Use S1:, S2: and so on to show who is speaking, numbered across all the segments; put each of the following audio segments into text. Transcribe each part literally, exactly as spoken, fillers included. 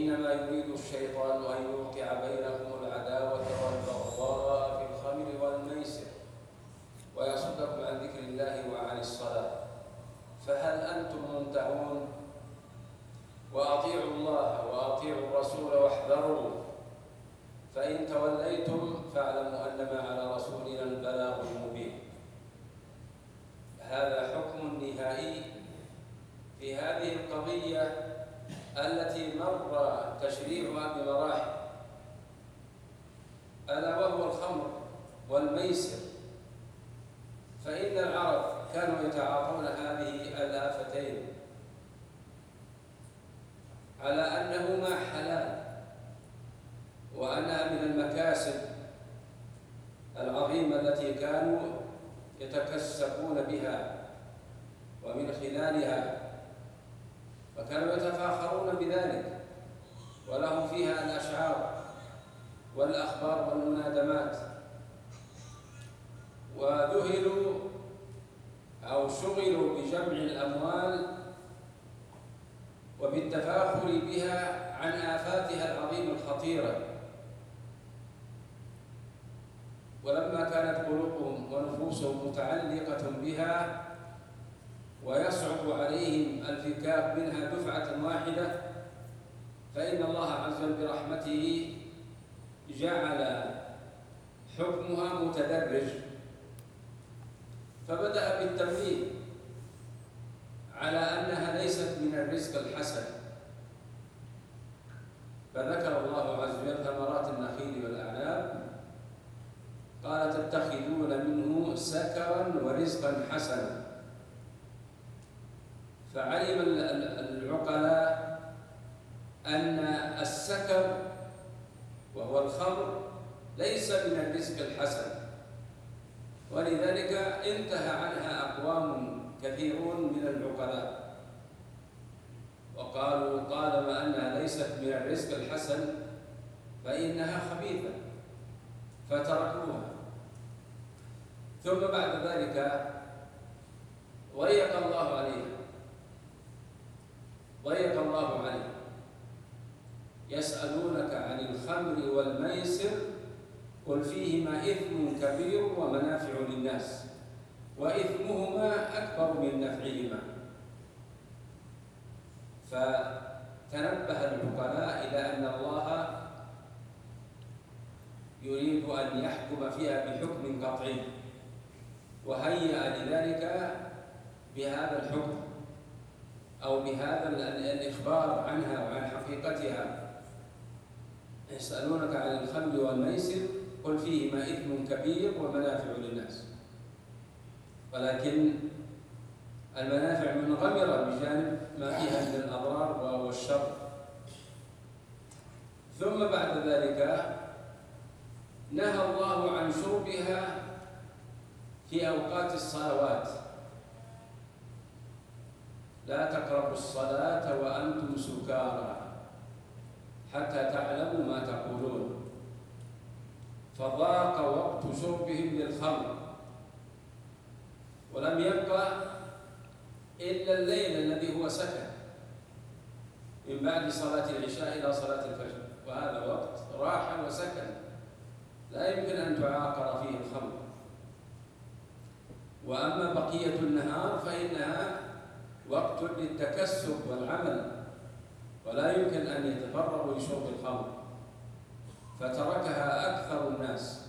S1: إنما يريد الشيطان أن يوقع بينكم العداوة والبغضاء في الخمر والميسر ويصدكم عن ذكر الله وعن الصلاة، فهل أنتم منتهون؟ وأطيعوا الله وأطيعوا الرسول واحذروا، فإن توليتم فاعلموا أنما على رسولنا البلاغ المبين. هذا حكم نهائي في هذه القضية التي مر تشريعها بمراحل، ألا وهو الخمر والميسر. فإن العرب كانوا يتعاطون هذه الآفتين على أنهما حلال، وأنها من المكاسب العظيمة التي كانوا يتكسبون بها ومن خلالها، وكانوا يتفاخرون بذلك، ولهم فيها الأشعار والأخبار والمنادمات، وذهلوا أو شغلوا بجمع الأموال وبالتفاخر بها عن آفاتها العظيمة الخطيرة. ولما كانت قلوبهم ونفوسهم متعلقة بها ويصعب عليهم الفكاك منها دفعة واحدة، فإن الله عز وجل برحمته جعل حكمها متدرج، فبدأ بالتمهيد على أنها ليست من الرزق الحسن، فذكر الله عز وجل ثمرات النخيل والأعناب، قال تتخذون منه سكرا ورزقا حسنا. فعلم العقلاء أن السكر وهو الخمر ليس من الرزق الحسن، ولذلك انتهى عنها أقوام كثيرون من العقلاء وقالوا طالما أنها ليست من الرزق الحسن فإنها خبيثة، فتركوها. ثم بعد ذلك ضيق الله عليها ضيق الله عليه يسألونك عن الخمر والميسر قل فيهما إثم كبير ومنافع للناس وإثمهما أكبر من نفعهما. فتنبه العقلاء إلى أن الله يريد أن يحكم فيها بحكم قطعي، وهيأ لذلك بهذا الحكم أو بهذا الإخبار عنها وعن حقيقتها. يسألونك عن الخمر والميسر قل فيهما إثم كبير ومنافع للناس، ولكن المنافع منغمرة بجانب ما فيها من الأضرار والشر. ثم بعد ذلك نهى الله عن شربها في أوقات الصلوات، لا تقربوا الصلاة وأنتم سكارى حتى تعلموا ما تقولون. فضاق وقت شربهم للخمر، ولم يبقى إلا الليل الذي هو سكن من بعد صلاة العشاء إلى صلاة الفجر، وهذا وقت راحة وسكن لا يمكن أن تعاقر فيه الخمر. وأما بقية النهار فإنها وقت للتكسب والعمل، ولا يمكن أن يتفرغوا لشرب الخمر، فتركها أكثر الناس.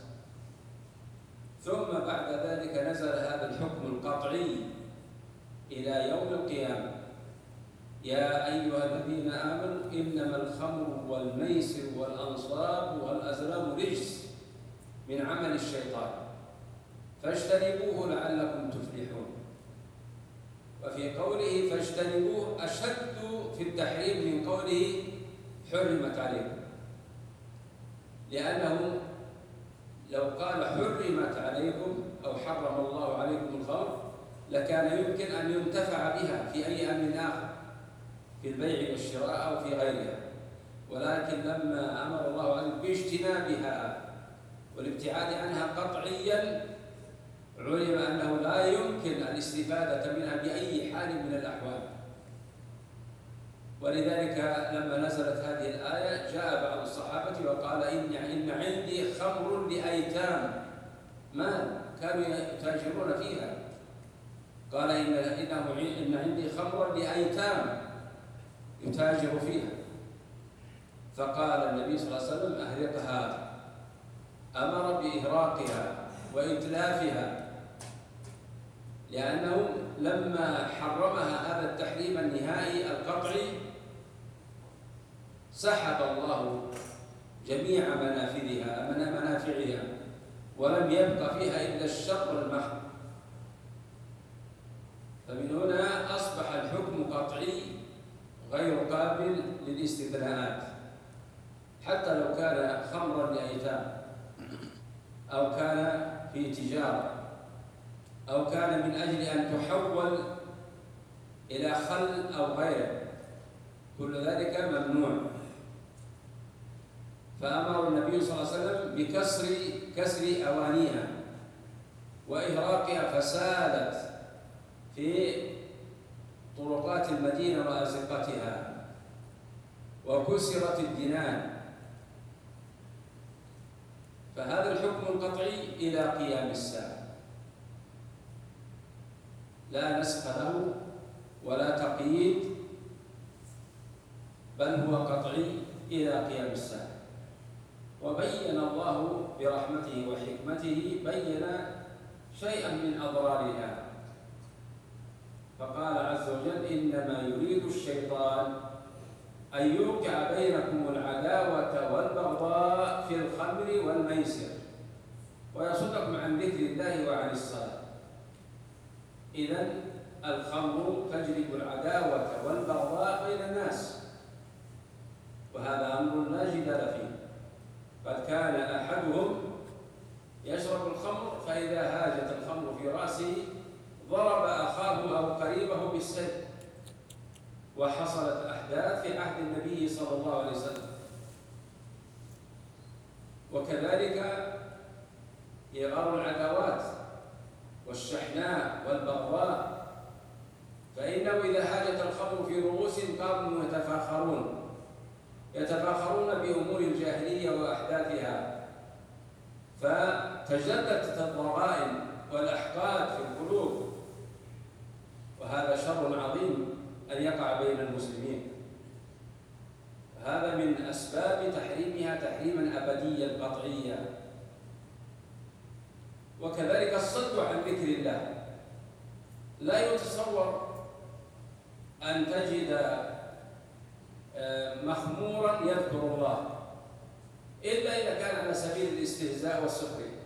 S1: ثم بعد ذلك نزل هذا الحكم القطعي إلى يوم القيامة: يا أيها الذين آمنوا إنما الخمر والميسر والأنصاب والأزلام رجس من عمل الشيطان فاجتنبوه لعلكم تفلحون. وفي قوله فاجتنبوه أشد في التحريم من قوله حرمت عليكم، لأنه لو قال حرمت عليكم أو حرم الله عليكم الخمر لكان يمكن أن ينتفع بها في أي أمر آخر، في البيع والشراء أو في غيرها، ولكن لما أمر الله عنه باجتنابها والابتعاد عنها قطعيا علم أنه لا يمكن الاستفادة منها بأي حال من الأحوال. ولذلك لما نزلت هذه الآية جاء بعض الصحابة وقال إن إن عندي خمر لأيتام مال كانوا يتاجرون فيها، قال إن إنه إن عندي خمرا لأيتام يتاجر فيها، فقال النبي صلى الله عليه وسلم أهرقها، أمر بإهراقها وإتلافها، لأنه لما حرمها هذا التحريم النهائي القطعي سحب الله جميع منافذها منافعها ولم يبق فيها إلا الشر المحض. فمن هنا أصبح الحكم قطعي غير قابل للاستثناءات، حتى لو كان خمرا لأيتام أو كان في تجارة أو كان من أجل أن تحول إلى خل أو غيره، كل ذلك ممنوع. فأمر النبي صلى الله عليه وسلم بكسر كسر أوانيها وإهراقها، فسالت في طرقات المدينة وأزقتها وكسرت الدنان. فهذا الحكم القطعي إلى قيام الساعة، لا نسخ له ولا تقييد، بل هو قطعي إلى قيام الساعة. وبين الله برحمته وحكمته بين شيئا من أضرارها، فقال عز وجل إنما يريد الشيطان أن يوقع بينكم العداوة والبغضاء في الخمر والميسر ويصدكم عن ذكر الله وعن الصلاة. إذن الخمر تجلب العداوة والبغضاء بين الناس، وهذا أمر لا جدال فيه. قد كان أحدهم يشرب الخمر فإذا هاجت الخمر في رأسه ضرب أخاه أو قريبه بالسيف، وحصلت أحداث في عهد النبي صلى الله عليه وسلم. وكذلك إغار العداوات والشحناء والبغضاء، فإنه إذا هاجت الخمر في رؤوسهم قاموا يتفاخرون يتفاخرون بأمور الجاهلية وأحداثها، فتجددت الضغائن والأحقاد في القلوب، وهذا شر عظيم أن يقع بين المسلمين. هذا من أسباب تحريمها تحريما أبديا قطعيا. وكذلك الصد عن ذكر الله، لا يتصور أن تجد مخمورا يذكر الله إلا إذا كان على سبيل الاستهزاء والسخرية،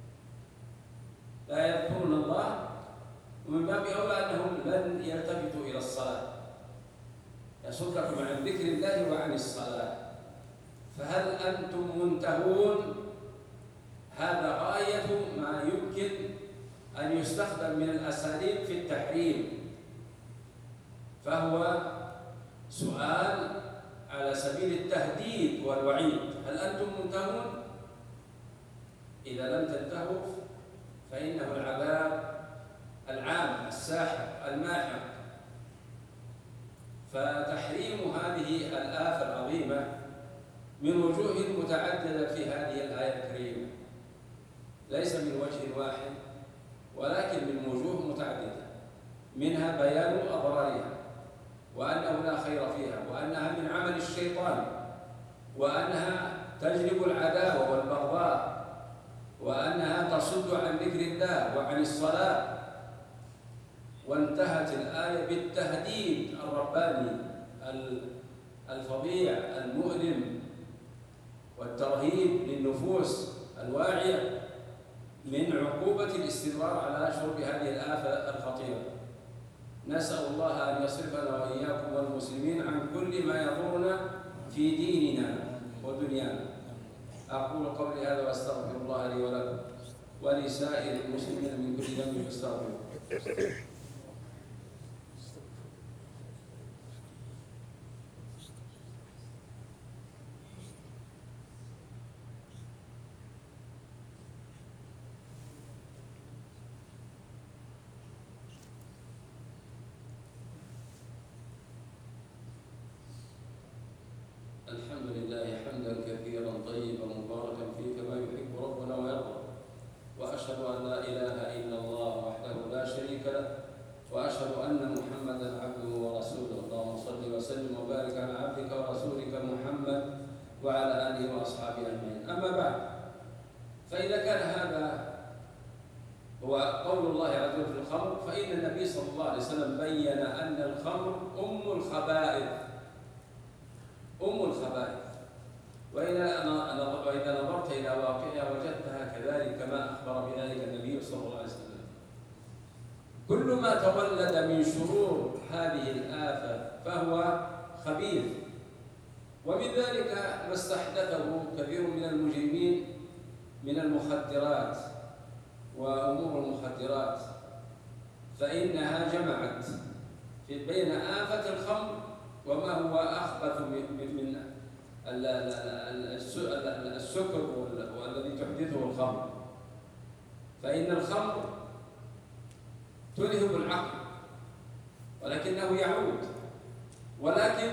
S1: لا يذكرون الله، ومن باب أولى أنهم لن يلتفتوا إلى الصلاة، يصدكم عن ذكر الله وعن الصلاة. فهل أنتم منتهون؟ هذا غاية ما يمكن أن يستخدم من الأساليب في التحريم، فهو سؤال على سبيل التهديد والوعيد. هل أنتم منتهون؟ إذا لم تنتهوا فإنه العذاب العام الساحق الماحق. فتحريم هذه الآفة العظيمة من وجوه متعددة في هذه الآية الكريمة، ليس من وجه واحد ولكن من وجوه متعددة، منها بيان أضرارها وأنه لا خير فيها، وأنها من عمل الشيطان، وأنها تجلب العداوة والبغضاء، وأنها تصد عن ذكر الله وعن الصلاة. وانتهت الآية بالتهديد الرباني الفظيع المؤلم والترهيب للنفوس الواعية من عقوبة الاستمرار على شرب هذه الآفة الخطيرة. نسأل الله أن يصرفنا وإياكم والمسلمين عن كل ما يضرنا في ديننا ودنيانا. أقول قولي هذا وأستغفر الله لي ولكم ولسائر المسلمين من كل ذنب فاستغفروه. وعلى آله وأصحابه أجمعين. أما بعد، فإذا كان هذا هو قول الله عز وجل في الخمر، فإن النبي صلى الله عليه وسلم بين أن الخمر أم الخبائث، أم الخبائث. وإذا نظرت إلى واقعها وجدتها كذلك كما أخبر بذلك النبي صلى الله عليه وسلم. كل ما تولد من شرور هذه الآفة فهو خبيث، ومن ذلك ما استحدثه كثير من المجرمين من المخدرات وأمور المخدرات، فإنها جمعت في بين آفة الخمر وما هو أخبث من السكر والذي تحدثه الخمر. فإن الخمر تلهب العقل ولكنه يعود، ولكن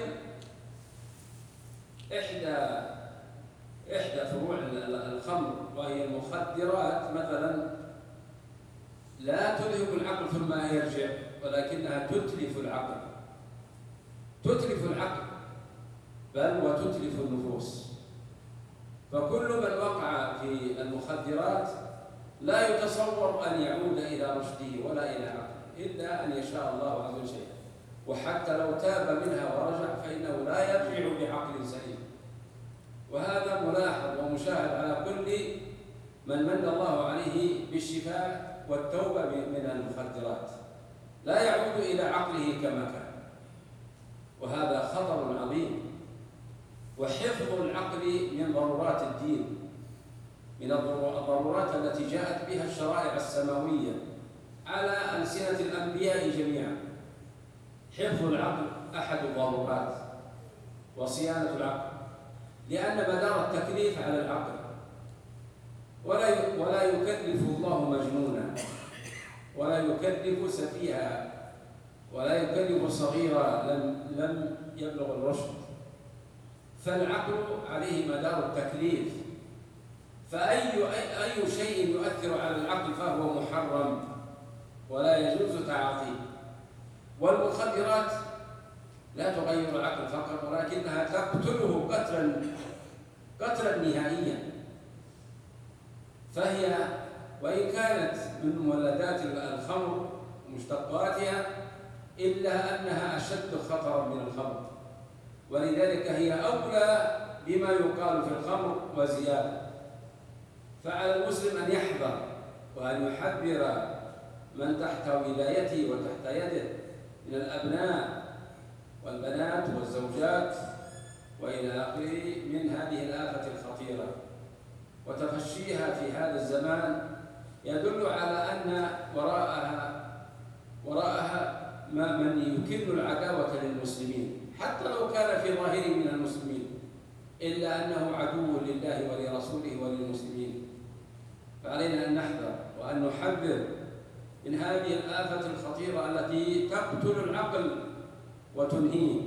S1: إحدى إحدى فروع الخمر وهي المخدرات مثلا لا تلهب العقل ثم يرجع، ولكنها تتلف العقل، تتلف العقل بل وتتلف النفوس. فكل من وقع في المخدرات لا يتصور أن يعود إلى رشده ولا إلى عقله إلا أن يشاء الله عز وجل، وحتى لو تاب منها ورجع فإنه لا يرجع بعقل سليم. وهذا ملاحظ ومشاهد على كل من من الله عليه بالشفاء والتوبة من المخدرات، لا يعود إلى عقله كما كان، وهذا خطر عظيم. وحفظ العقل من ضرورات الدين، من الضرورات التي جاءت بها الشرائع السماوية على ألسنة الأنبياء جميعا. حفظ العقل أحد الضرورات وصيانة العقل، لأن مدار التكليف على العقل، ولا ولا يكلف الله مجنونا، ولا يكلف سفيها، ولا يكلف صغيرا لم لم يبلغ الرشد. فالعقل عليه مدار التكليف، فأي أي, أي شيء يؤثر على العقل فهو محرم ولا يجوز تعاطيه. والمخدرات لا تغير العقل فقط، ولكنها تقتله قتلا قتلا نهائيا. فهي وإن كانت من مولدات الخمر ومشتقاتها إلا أنها أشد خطرا من الخمر، ولذلك هي أولى بما يقال في الخمر وزيادة. فعلى المسلم أن يحذر وأن يحذر من تحت ولايته وتحت يده من الأبناء والبنات والزوجات وإلى آخره من هذه الآفة الخطيرة. وتفشيها في هذا الزمان يدل على أن وراءها وراءها ما من يكن العداوة للمسلمين، حتى لو كان في ظاهره من المسلمين، إلا أنه عدو لله ولرسوله وللمسلمين. فعلينا أن نحذر وأن نحذر من هذه الآفة الخطيرة التي تقتل العقل وتنهيه.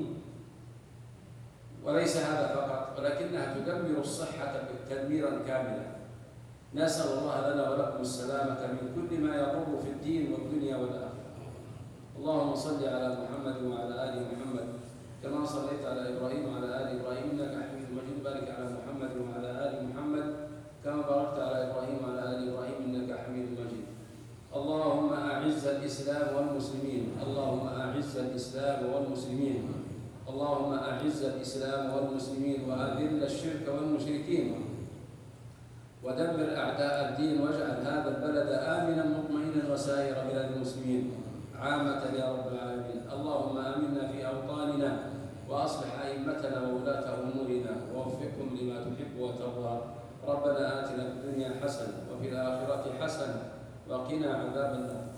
S1: وليس هذا فقط، ولكنها تدمر الصحة تدميرا كاملا. نسأل الله لنا ولكم السلامة من كل ما يضر في الدين والدنيا والآخرة. اللهم صل على محمد وعلى آل محمد كما صليت على إبراهيم وعلى آل إبراهيم إنك حميد مجيد. بارك على محمد وعلى آل محمد كما باركت على إبراهيم وعلى آل إبراهيم إنك حميد مجيد. اللهم أعز الإسلام والمسلمين، اللهم أعز الإسلام والمسلمين، اللهم أعز الإسلام والمسلمين وأذل الشرك والمشركين، ودمر أعداء الدين، واجعل هذا البلد آمنا مطمئنا وسائر بلاد المسلمين عامة يا رب العالمين. اللهم آمنا في أوطاننا وأصلح أئمتنا وولاة أمورنا ووفقهم لما تحب وترضى. ربنا آتنا في الدنيا حسنة وفي الآخرة حسنة وقنا عذاب النار.